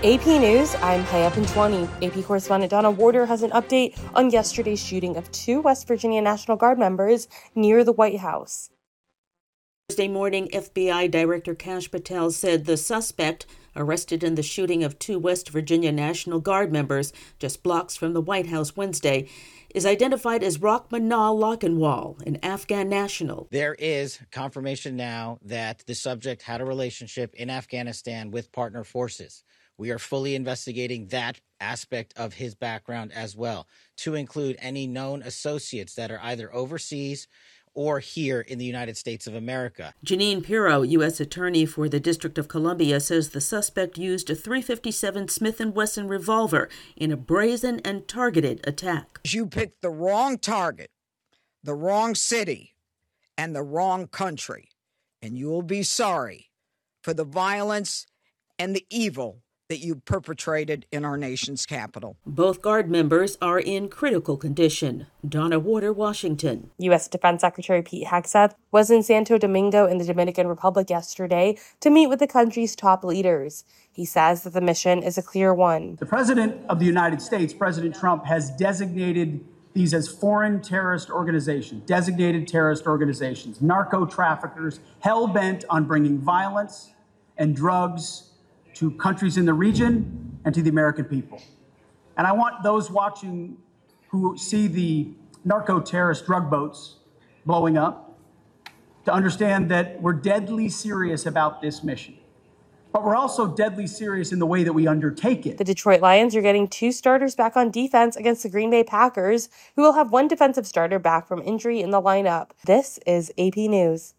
AP News, I'm Haya Panjwani. AP correspondent Donna Warder has an update on yesterday's shooting of 2 West Virginia National Guard members near the White House. Thursday morning, FBI Director Kash Patel said the suspect arrested in the shooting of 2 West Virginia National Guard members just blocks from the White House Wednesday is identified as Rachmanal Lochinwal, an Afghan national. There is confirmation now that the subject had a relationship in Afghanistan with partner forces. We are fully investigating that aspect of his background as well, to include any known associates that are either overseas or here in the United States of America. Janine Pirro, U.S. Attorney for the District of Columbia, says the suspect used a .357 Smith & Wesson revolver in a brazen and targeted attack. You picked the wrong target, the wrong city, and the wrong country, and you will be sorry for the violence and the evil that you perpetrated in our nation's capital. Both Guard members are in critical condition. Donna Warder, Washington. U.S. Defense Secretary Pete Hegseth was in Santo Domingo in the Dominican Republic yesterday to meet with the country's top leaders. He says that the mission is a clear one. The President of the United States, President Trump, has designated these as foreign terrorist organizations, designated terrorist organizations, narco traffickers, hell-bent on bringing violence and drugs to countries in the region and to the American people. And I want those watching who see the narco-terrorist drug boats blowing up to understand that we're deadly serious about this mission. But we're also deadly serious in the way that we undertake it. The Detroit Lions are getting 2 starters back on defense against the Green Bay Packers, who will have 1 defensive starter back from injury in the lineup. This is AP News.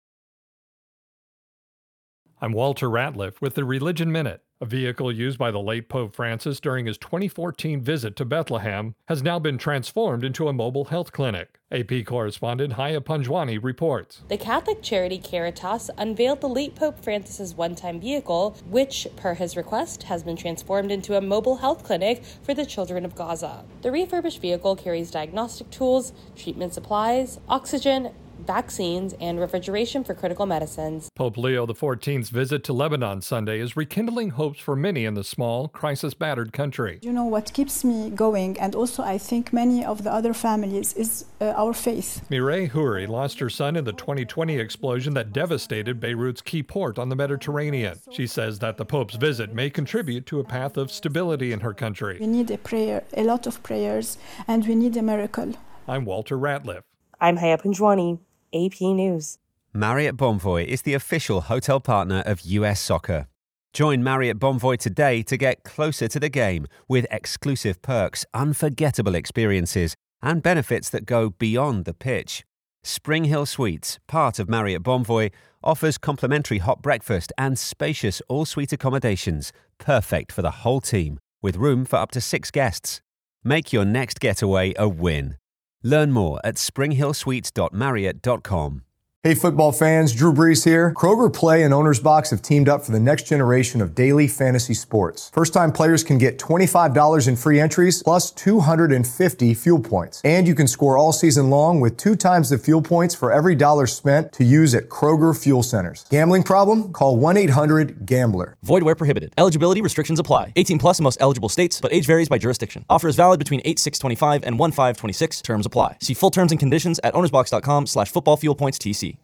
I'm Walter Ratliff with the Religion Minute. A vehicle used by the late Pope Francis during his 2014 visit to Bethlehem has now been transformed into a mobile health clinic. AP correspondent Haya Panjwani reports. The Catholic charity Caritas unveiled the late Pope Francis's one-time vehicle, which, per his request, has been transformed into a mobile health clinic for the children of Gaza. The refurbished vehicle carries diagnostic tools, treatment supplies, oxygen, vaccines, and refrigeration for critical medicines. Pope Leo XIV's visit to Lebanon Sunday is rekindling hopes for many in the small, crisis-battered country. You know, what keeps me going, and also I think many of the other families, is our faith. Mireille Houri lost her son in the 2020 explosion that devastated Beirut's key port on the Mediterranean. She says that the Pope's visit may contribute to a path of stability in her country. We need a lot of prayers, and we need a miracle. I'm Walter Ratliff. I'm Haya Panjwani, AP News. Marriott Bonvoy is the official hotel partner of US Soccer. Join Marriott Bonvoy today to get closer to the game with exclusive perks, unforgettable experiences, and benefits that go beyond the pitch. Spring Hill Suites, part of Marriott Bonvoy, offers complimentary hot breakfast and spacious all-suite accommodations, perfect for the whole team, with room for up to 6 guests. Make your next getaway a win. Learn more at springhillsuites.marriott.com. Hey football fans, Drew Brees here. Kroger Play and Owner's Box have teamed up for the next generation of daily fantasy sports. First-time players can get $25 in free entries plus 250 fuel points. And you can score all season long with 2 times the fuel points for every dollar spent to use at Kroger Fuel Centers. Gambling problem? Call 1-800-GAMBLER. Void where prohibited. Eligibility restrictions apply. 18 plus in most eligible states, but age varies by jurisdiction. Offer is valid between 8/6/25 and 1/5/26. Terms apply. See full terms and conditions at ownersbox.com/footballfuelpointstc.